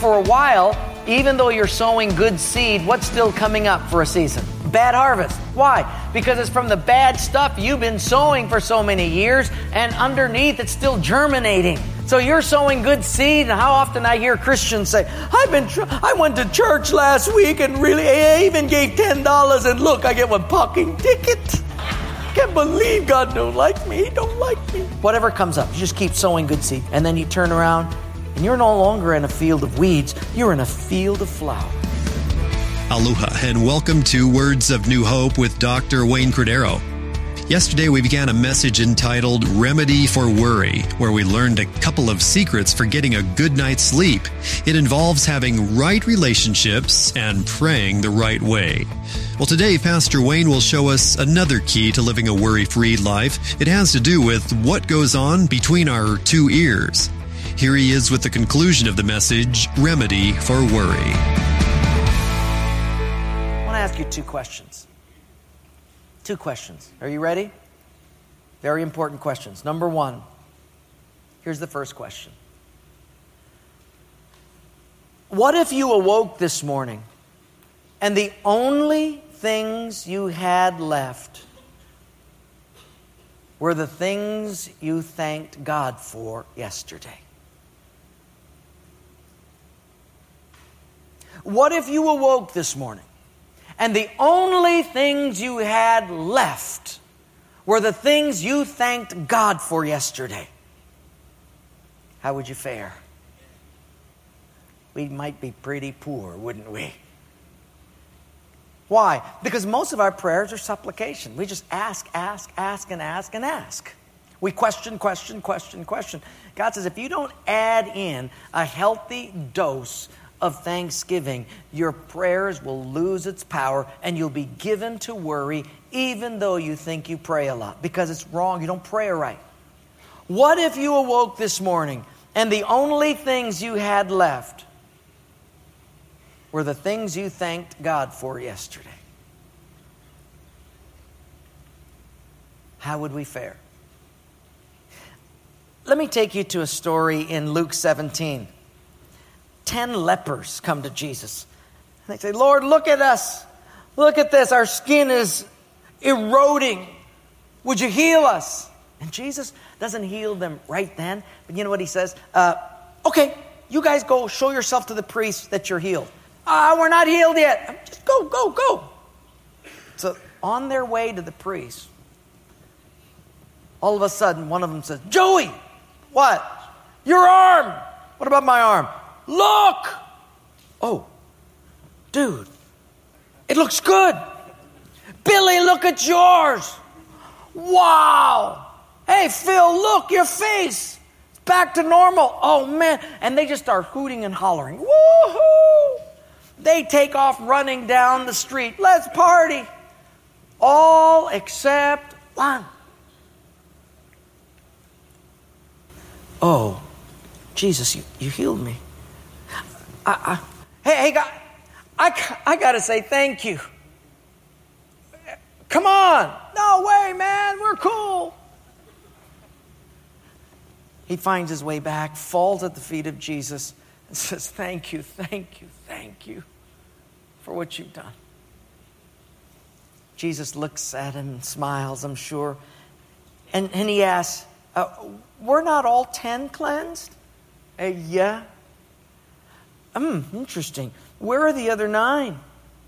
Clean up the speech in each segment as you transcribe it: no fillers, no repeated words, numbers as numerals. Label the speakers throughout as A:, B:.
A: for a while, even though you're sowing good seed, what's still coming up for a season? Bad harvest. Why? Because it's from the bad stuff you've been sowing for so many years, and underneath it's still germinating. So you're sowing good seed, and how often I hear Christians say, I went to church last week and really, I even gave $10 and look, I get one parking ticket. Can't believe God don't like me. He don't like me. Whatever comes up, you just keep sowing good seed. And then you turn around, and you're no longer in a field of weeds. You're in a field of flowers.
B: Aloha, and welcome to Words of New Hope with Dr. Wayne Cordero. Yesterday, we began a message entitled Remedy for Worry, where we learned a couple of secrets for getting a good night's sleep. It involves having right relationships and praying the right way. Well, today, Pastor Wayne will show us another key to living a worry-free life. It has to do with what goes on between our two ears. Here he is with the conclusion of the message, Remedy for Worry.
A: I want to ask you two questions. Two questions. Are you ready? Very important questions. Number one, here's the first question. What if you awoke this morning and the only things you had left were the things you thanked God for yesterday? What if you awoke this morning and the only things you had left were the things you thanked God for yesterday? How would you fare? We might be pretty poor, wouldn't we? Why? Because most of our prayers are supplication. We just ask, and ask. We question. God says, if you don't add in a healthy dose of thanksgiving, your prayers will lose its power and you'll be given to worry even though you think you pray a lot, because it's wrong. You don't pray right. What if you awoke this morning and the only things you had left were the things you thanked God for yesterday? How would we fare? Let me take you to a story in Luke 17. 10 lepers come to Jesus. And they say, Lord, look at us. Look at this. Our skin is eroding. Would you heal us? And Jesus doesn't heal them right then. But you know what he says? Okay, you guys go show yourself to the priest that you're healed. We're not healed yet. Just go. So on their way to the priest, all of a sudden one of them says, Joey, what? Your arm. What about my arm? Look! Oh, dude, it looks good. Billy, look at yours. Wow. Hey, Phil, look, your face. It's back to normal. Oh, man. And they just start hooting and hollering. Woohoo! They take off running down the street. Let's party. All except one. Oh, Jesus, you healed me. Hey, God, I got to say thank you. Come on. No way, man. We're cool. He finds his way back, falls at the feet of Jesus, and says, thank you for what you've done. Jesus looks at him and smiles, I'm sure. And he asks, were not all 10 cleansed? Yeah. Interesting. Where are the other 9?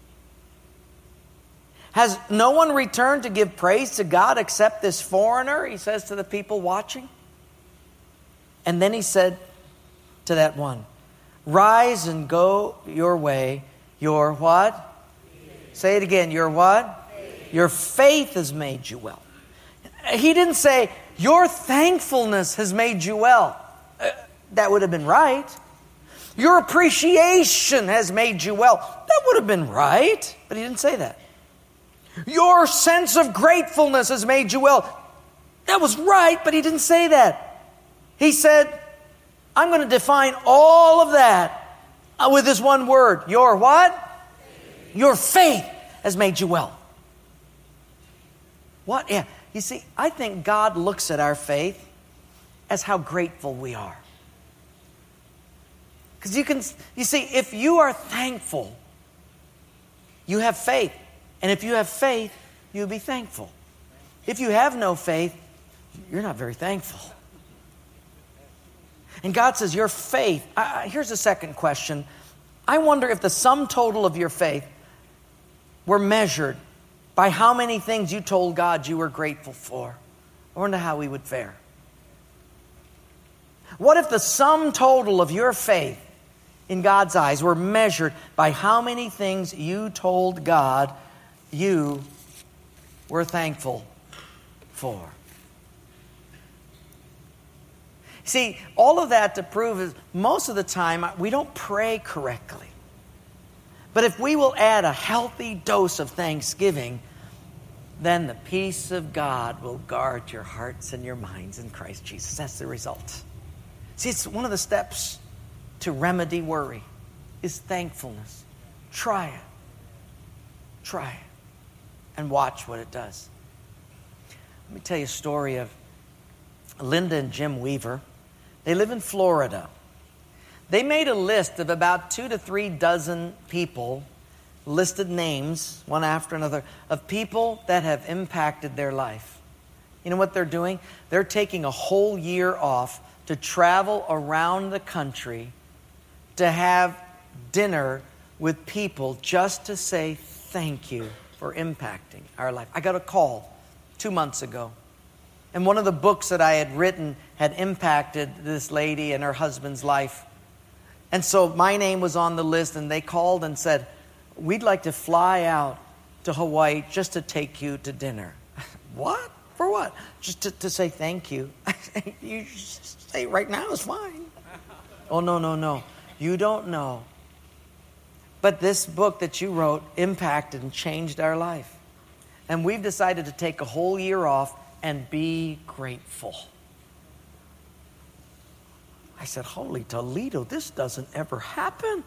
A: Has no one returned to give praise to God except this foreigner? He says to the people watching. And then he said to that one, rise and go your way. Your what? Faith. Say it again. Your what? Faith. Your faith has made you well. He didn't say, your thankfulness has made you well. That would have been right. Your appreciation has made you well. That would have been right. But he didn't say that. Your sense of gratefulness has made you well. That was right, but he didn't say that. He said, I'm going to define all of that with this one word. Your what? Faith. Your faith has made you well. What? Yeah. You see, I think God looks at our faith as how grateful we are. Because you see, if you are thankful, you have faith. And if you have faith, you'll be thankful. If you have no faith, you're not very thankful. And God says, your faith, here's a second question. I wonder if the sum total of your faith were measured by how many things you told God you were grateful for. I wonder how we would fare. What if the sum total of your faith in God's eyes were measured by how many things you told God you were thankful for? See, all of that to prove is most of the time we don't pray correctly. But if we will add a healthy dose of thanksgiving, then the peace of God will guard your hearts and your minds in Christ Jesus. That's the result. See, it's one of the steps to remedy worry is thankfulness. Try it. Try it. And watch what it does. Let me tell you a story of Linda and Jim Weaver. They live in Florida. They made a list of about 2 to 3 dozen people, listed names, one after another, of people that have impacted their life. You know what they're doing? They're taking a whole year off to travel around the country to have dinner with people just to say thank you for impacting our life. I got a call 2 months ago. And one of the books that I had written had impacted this lady and her husband's life. And so my name was on the list, and they called and said, we'd like to fly out to Hawaii just to take you to dinner. What? For what? Just to say thank you. You say right now is fine. Oh, no. You don't know. But this book that you wrote impacted and changed our life. And we've decided to take a whole year off and be grateful. I said, holy Toledo, this doesn't ever happen.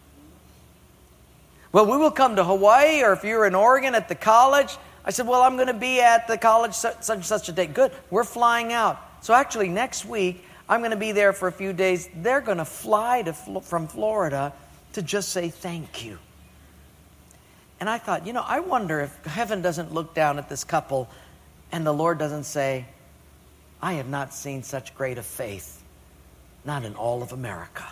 A: Well, we will come to Hawaii, or if you're in Oregon at the college. I said, well, I'm going to be at the college such and such a date. Good, we're flying out. So actually next week, I'm going to be there for a few days. They're going to fly from Florida to just say thank you. And I thought, I wonder if heaven doesn't look down at this couple and the Lord doesn't say, I have not seen such great a faith, not in all of America.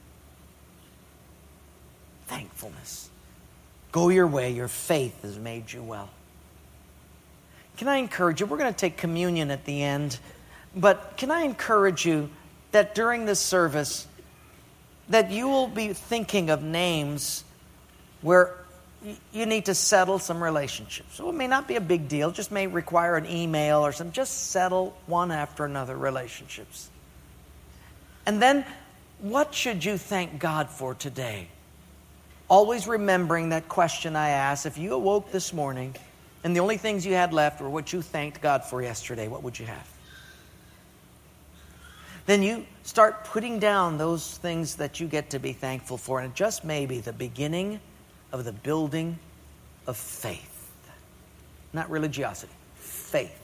A: Thankfulness. Go your way, your faith has made you well. Can I encourage you? We're going to take communion at the end, but can I encourage you that during this service, that you will be thinking of names where you need to settle some relationships. So it may not be a big deal, just may require an email or something. Just settle one after another relationships. And then, what should you thank God for today? Always remembering that question I asked. If you awoke this morning and the only things you had left were what you thanked God for yesterday, what would you have? Then you start putting down those things that you get to be thankful for. And it just may be the beginning of the building of faith. Not religiosity, faith.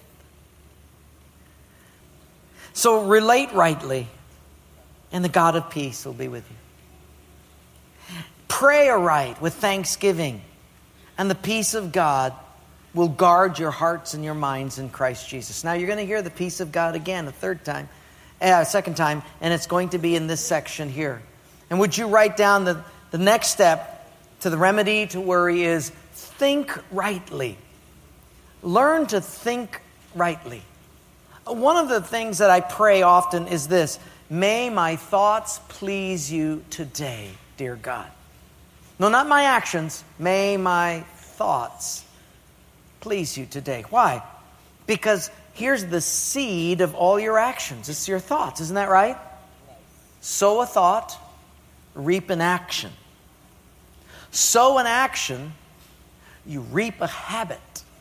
A: So relate rightly, and the God of peace will be with you. Pray aright with thanksgiving, and the peace of God will guard your hearts and your minds in Christ Jesus. Now you're going to hear the peace of God again a second time, and it's going to be in this section here. And would you write down the next step to the remedy to worry is think rightly. Learn to think rightly. One of the things that I pray often is this: may my thoughts please you today, dear God. No, not my actions. May my thoughts please you today. Why? Because here's the seed of all your actions. It's your thoughts. Isn't that right? Sow a thought, reap an action. Sow an action, you reap a habit.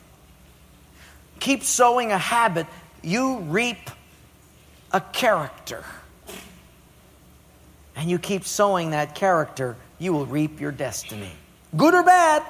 A: Keep sowing a habit, you reap a character. And you keep sowing that character, you will reap your destiny. Good or bad.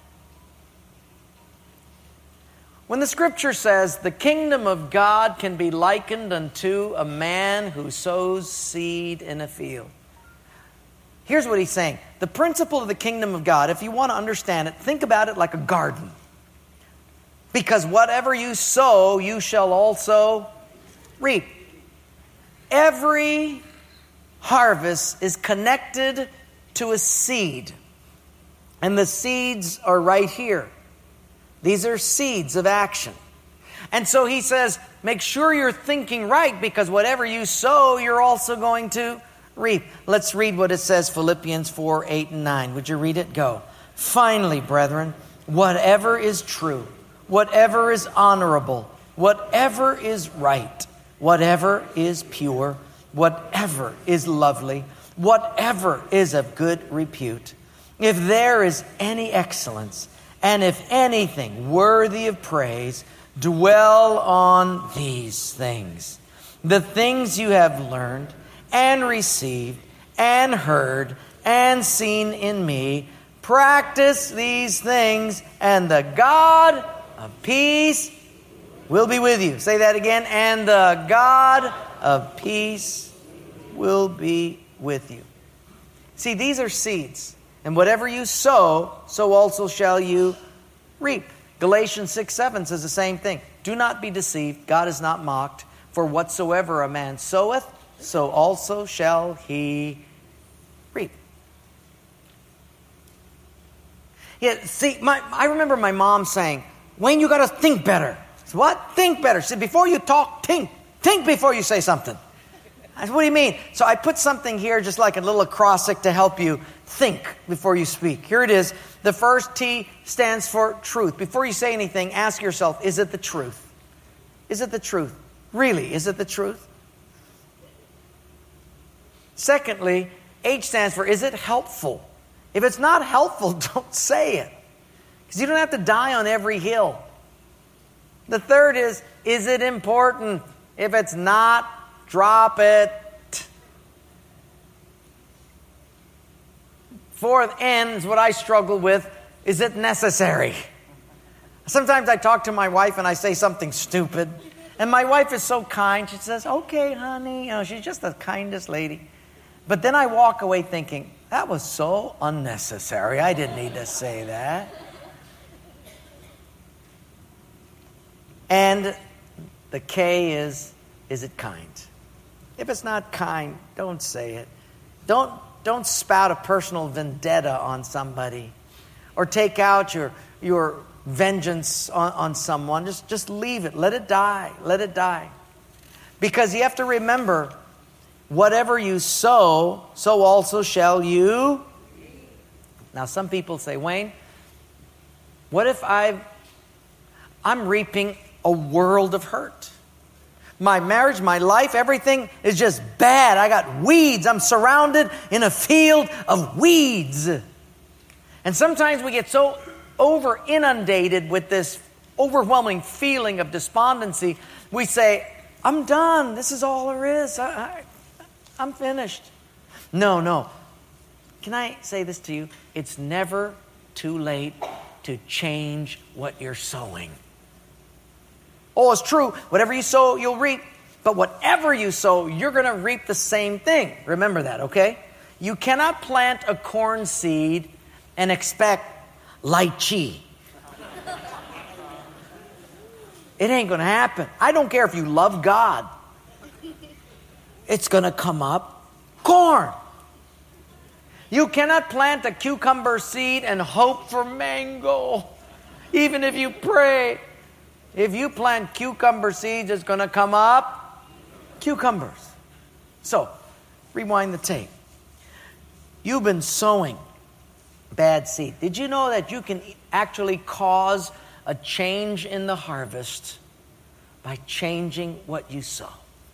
A: When the scripture says the kingdom of God can be likened unto a man who sows seed in a field, Here's what he's saying. The principle of the kingdom of God, if you want to understand it, think about it like a garden. Because whatever you sow, you shall also reap. Every harvest is connected to a seed. And the seeds are right here. These are seeds of action. And so he says, make sure you're thinking right, because whatever you sow, you're also going to reap. Let's read what it says, Philippians 4, 8, and 9. Would you read it? Go. Finally, brethren, whatever is true, whatever is honorable, whatever is right, whatever is pure, whatever is lovely, whatever is of good repute, if there is any excellence, and if anything worthy of praise, dwell on these things. The things you have learned and received and heard and seen in me, practice these things, and the God of peace will be with you. Say that again. And the God of peace will be with you. See, these are seeds. And whatever you sow, so also shall you reap. Galatians 6:7 says the same thing. Do not be deceived. God is not mocked. For whatsoever a man soweth, so also shall he reap. Yeah, see, I remember my mom saying, Wayne, you got to think better. I said, what? Think better. She said, before you talk, think. Think before you say something. I said, what do you mean? So I put something here, just like a little acrostic to help you think before you speak. Here it is. The first T stands for truth. Before you say anything, ask yourself, is it the truth? Is it the truth? Really, is it the truth? Secondly, H stands for, is it helpful? If it's not helpful, don't say it. Because you don't have to die on every hill. The third is it important? If it's not, drop it. Fourth N is what I struggle with. Is it necessary? Sometimes I talk to my wife and I say something stupid. And my wife is so kind. She says, okay, honey. She's just the kindest lady. But then I walk away thinking, that was so unnecessary. I didn't need to say that. And the K is it kind? If it's not kind, don't say it. Don't spout a personal vendetta on somebody. Or take out your vengeance on someone. Just leave it. Let it die. Let it die. Because you have to remember, whatever you sow, so also shall you. Now some people say, Wayne, what if I'm reaping a world of hurt? My marriage, my life, everything is just bad. I got weeds. I'm surrounded in a field of weeds. And sometimes we get so over inundated with this overwhelming feeling of despondency, we say, I'm done. This is all there is. I'm finished. No. Can I say this to you? It's never too late to change what you're sowing. Oh, it's true. Whatever you sow, you'll reap. But whatever you sow, you're going to reap the same thing. Remember that, okay? You cannot plant a corn seed and expect lychee. It ain't going to happen. I don't care if you love God. It's going to come up corn. You cannot plant a cucumber seed and hope for mango, even if you pray. If you plant cucumber seeds, it's going to come up cucumbers. So, rewind the tape. You've been sowing bad seed. Did you know that you can actually cause a change in the harvest by changing what you sow?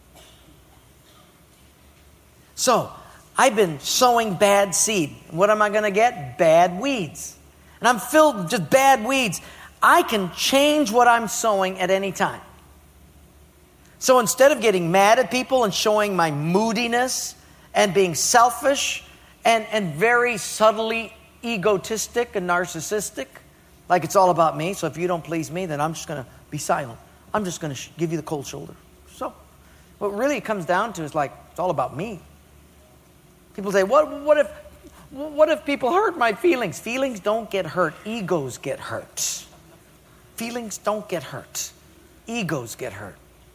A: So, I've been sowing bad seed. What am I going to get? Bad weeds. And I'm filled with just bad weeds. I can change what I'm sowing at any time. So instead of getting mad at people and showing my moodiness and being selfish and very subtly egotistic and narcissistic, like it's all about me, so if you don't please me, then I'm just going to be silent. I'm just going to give you the cold shoulder. So what really it comes down to is like, it's all about me. People say, what if What if people hurt my feelings? Feelings don't get hurt. Egos get hurt. Feelings don't get hurt. Egos get hurt.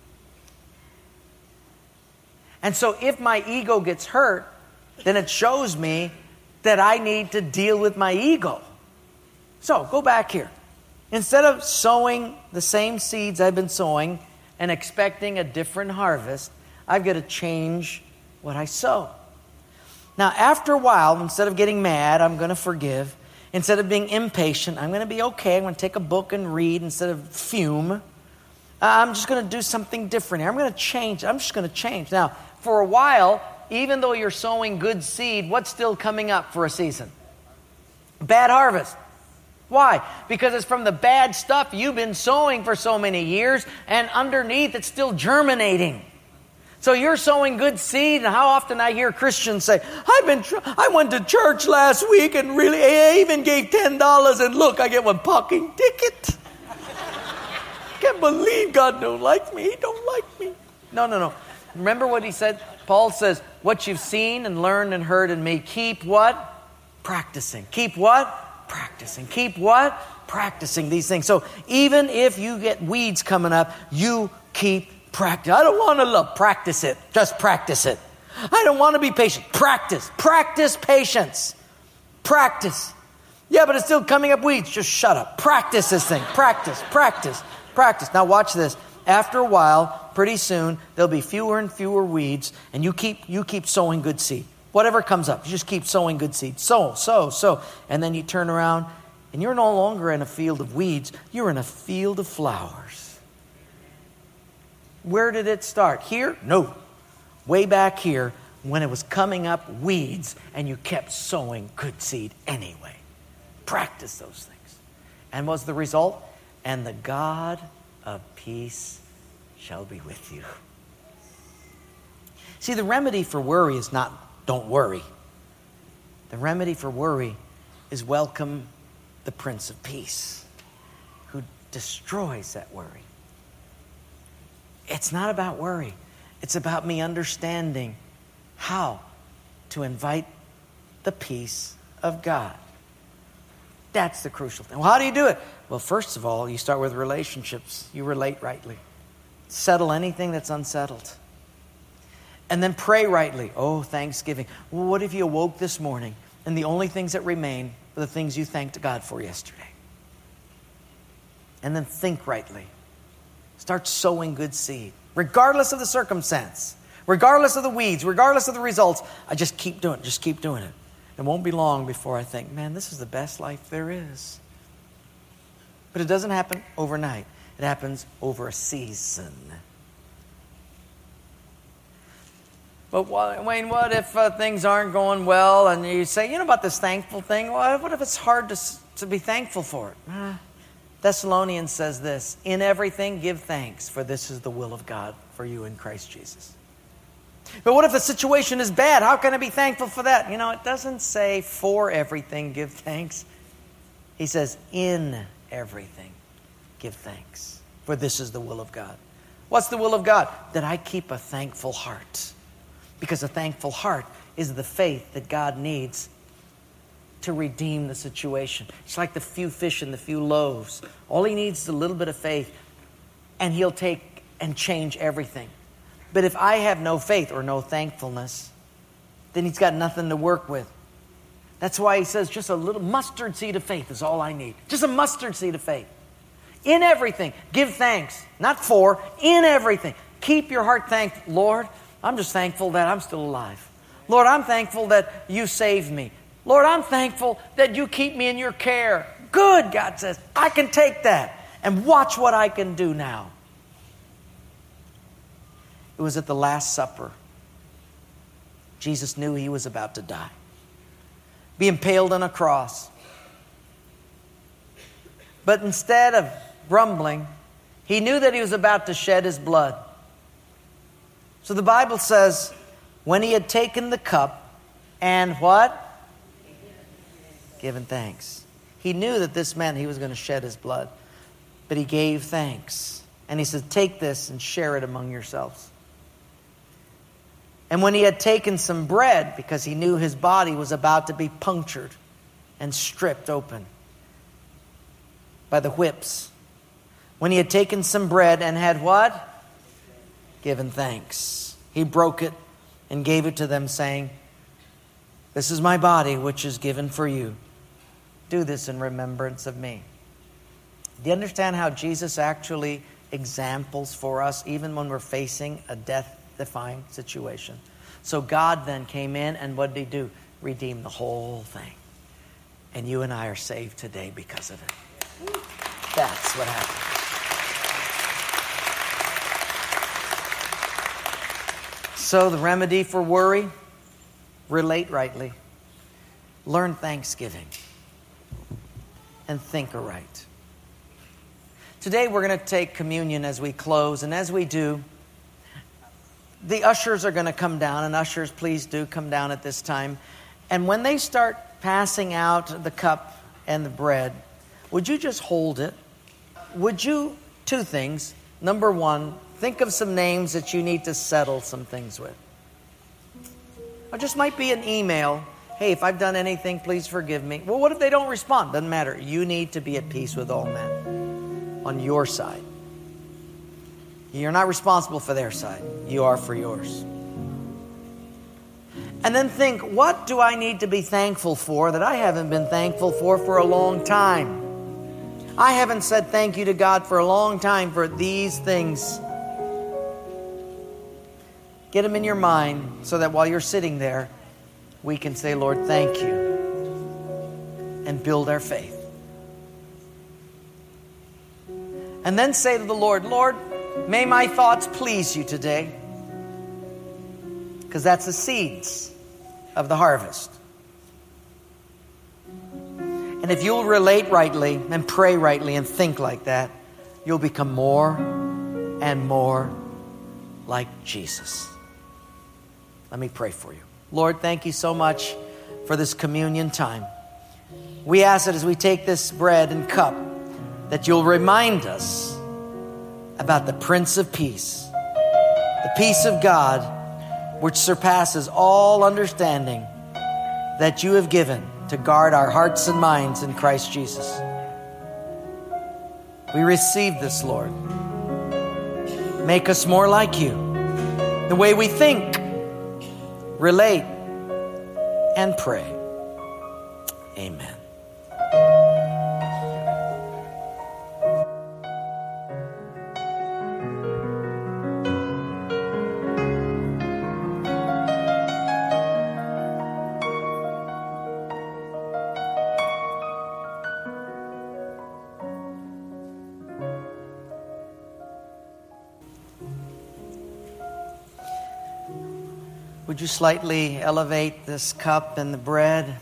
A: And so if my ego gets hurt, then it shows me that I need to deal with my ego. So go back here. Instead of sowing the same seeds I've been sowing and expecting a different harvest, I've got to change what I sow. Now, after a while, instead of getting mad, I'm going to forgive. Instead of being impatient, I'm going to be okay. I'm going to take a book and read instead of fume. I'm just going to do something different here. I'm going to change. I'm just going to change. Now, for a while, even though you're sowing good seed, what's still coming up for a season? Bad harvest. Why? Because it's from the bad stuff you've been sowing for so many years, and underneath it's still germinating. So you're sowing good seed, and how often I hear Christians say, I went to church last week and really, I even gave $10 and look, I get one parking ticket. Can't believe God don't like me. He don't like me. No. Remember what he said? Paul says, what you've seen and learned and heard in me, keep what? Practicing. Keep what? Practicing. Keep what? Practicing these things. So even if you get weeds coming up, you keep practicing. I don't want to practice it. Just practice it. I don't want to be patient. Practice. Practice patience. Practice. Yeah, but it's still coming up weeds. Just shut up. Practice this thing. Practice. Now watch this. After a while, pretty soon, there'll be fewer and fewer weeds, and you keep sowing good seed. Whatever comes up, you just keep sowing good seed. Sow. And then you turn around, and you're no longer in a field of weeds. You're in a field of flowers. Where did it start? Here? No. Way back here, when it was coming up weeds, and you kept sowing good seed anyway. Practice those things. And what's the result? And the God of peace shall be with you. See, the remedy for worry is not don't worry. The remedy for worry is welcome the Prince of Peace, who destroys that worry. It's not about worry. It's about me understanding how to invite the peace of God. That's the crucial thing. Well, how do you do it? Well, first of all, you start with relationships. You relate rightly. Settle anything that's unsettled. And then pray rightly. Oh, Thanksgiving. Well, what if you awoke this morning and the only things that remain are the things you thanked God for yesterday? And then think rightly. Start sowing good seed. Regardless of the circumstance. Regardless of the weeds. Regardless of the results. I just keep doing it. Just keep doing it. It won't be long before I think, man, this is the best life there is. But it doesn't happen overnight. It happens over a season. But Wayne, what if things aren't going well and you say, about this thankful thing? What if it's hard to be thankful for it? Thessalonians says this, in everything give thanks, for this is the will of God for you in Christ Jesus. But what if the situation is bad? How can I be thankful for that? It doesn't say for everything give thanks. He says in everything give thanks, for this is the will of God. What's the will of God? That I keep a thankful heart. Because a thankful heart is the faith that God needs to redeem the situation. It's like the few fish and the few loaves. All he needs is a little bit of faith, and he'll take and change everything. But if I have no faith or no thankfulness, then he's got nothing to work with. That's why he says just a little mustard seed of faith is all I need. Just a mustard seed of faith. In everything, give thanks. Not for, in everything. Keep your heart thankful. Lord, I'm just thankful that I'm still alive. Lord, I'm thankful that you saved me. Lord, I'm thankful that you keep me in your care. Good, God says. I can take that and watch what I can do now. It was at the Last Supper. Jesus knew he was about to die. Be impaled on a cross. But instead of grumbling, he knew that he was about to shed his blood. So the Bible says, when he had taken the cup and what? Given thanks. He knew that this meant he was going to shed his blood. But he gave thanks. And he said, take this and share it among yourselves. And when he had taken some bread, because he knew his body was about to be punctured and stripped open by the whips. When he had taken some bread and had what? Given thanks. He broke it and gave it to them, saying, "This is my body, which is given for you. Do this in remembrance of me." Do you understand how Jesus actually examples for us, even when we're facing a death-defying situation? So God then came in, and what did he do? Redeem the whole thing. And you and I are saved today because of it. That's what happened. So the remedy for worry, relate rightly. Learn thanksgiving. And think aright. Today we're going to take communion as we close. And as we do, the ushers are going to come down. And ushers, please do come down at this time. And when they start passing out the cup and the bread, would you just hold it? Would you, two things. Number one, think of some names that you need to settle some things with. Or just might be an email. Hey, if I've done anything, please forgive me. Well, what if they don't respond? Doesn't matter. You need to be at peace with all men on your side. You're not responsible for their side. You are for yours. And then think, what do I need to be thankful for that I haven't been thankful for a long time? I haven't said thank you to God for a long time for these things. Get them in your mind so that while you're sitting there, we can say, Lord, thank you, and build our faith. And then say to the Lord, Lord, may my thoughts please you today, because that's the seeds of the harvest. And if you'll relate rightly and pray rightly and think like that, you'll become more and more like Jesus. Let me pray for you. Lord, thank you so much for this communion time. We ask that as we take this bread and cup, that you'll remind us about the Prince of Peace, the peace of God, which surpasses all understanding, that you have given to guard our hearts and minds in Christ Jesus. We receive this, Lord. Make us more like you. The way we think, relate, and pray. Amen. Would you slightly elevate this cup and the bread?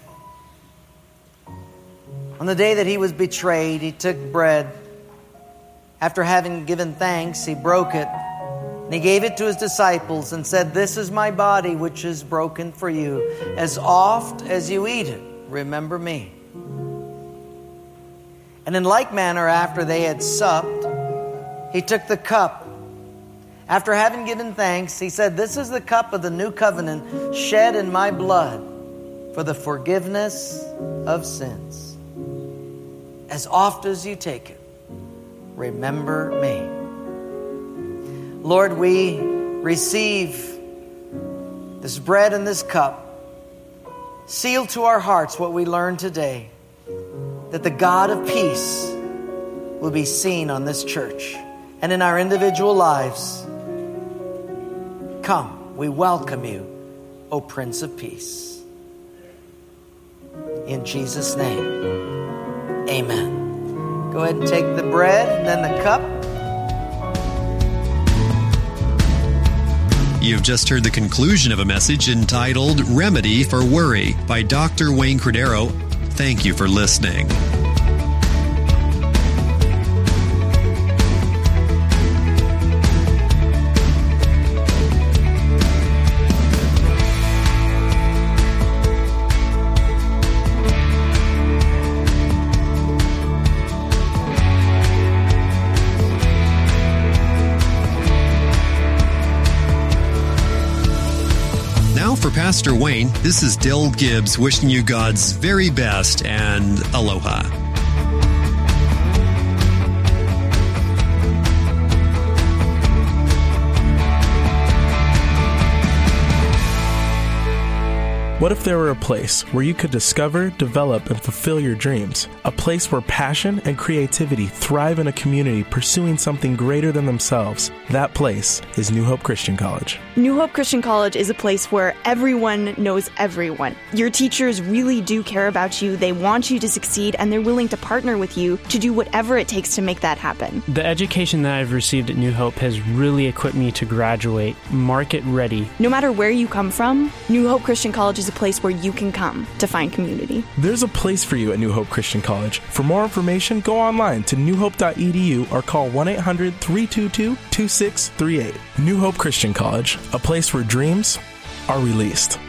A: On the day that he was betrayed, he took bread. After having given thanks, he broke it. And he gave it to his disciples and said, "This is my body, which is broken for you. As oft as you eat it, remember me." And in like manner, after they had supped, he took the cup. After having given thanks, he said, "This is the cup of the new covenant shed in my blood for the forgiveness of sins. As oft as you take it, remember me." Lord, we receive this bread and this cup. Seal to our hearts what we learned today, that the God of peace will be seen on this church and in our individual lives. Come, we welcome you, O Prince of Peace. In Jesus' name, amen. Go ahead and take the bread and then the cup.
B: You've just heard the conclusion of a message entitled Remedy for Worry by Dr. Wayne Cordeiro. Thank you for listening. now for Pastor Wayne, this is Dill Gibbs wishing you God's very best and aloha.
C: What if there were a place where you could discover, develop, and fulfill your dreams? A place where passion and creativity thrive in a community pursuing something greater than themselves. That place is New Hope Christian College.
D: New Hope Christian College is a place where everyone knows everyone. Your teachers really do care about you, they want you to succeed, and they're willing to partner with you to do whatever it takes to make that happen.
E: The education that I've received at New Hope has really equipped me to graduate market ready.
D: No matter where you come from, New Hope Christian College is a place where you can come to find community.
C: There's a place for you at New Hope Christian College. For more information, go online to newhope.edu or call 1-800-322-2638. New Hope Christian College, a place where dreams are released.